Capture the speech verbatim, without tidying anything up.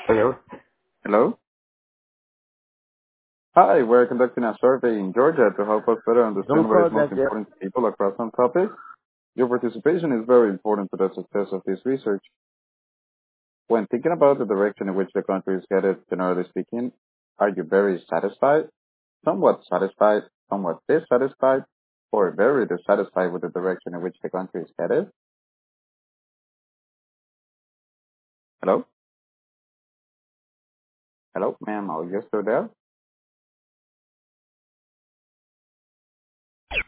Hello. Hello? Hi, we're conducting a survey in Georgia to help us better Don't understand what is call most that yet. important to people across some topics. Your participation is very important to the success of this research. When thinking about the direction in which the country is headed, generally speaking, are you very satisfied, somewhat satisfied, somewhat dissatisfied, or very dissatisfied with the direction in which the country is headed? Hello? Hello, ma'am, are you still there?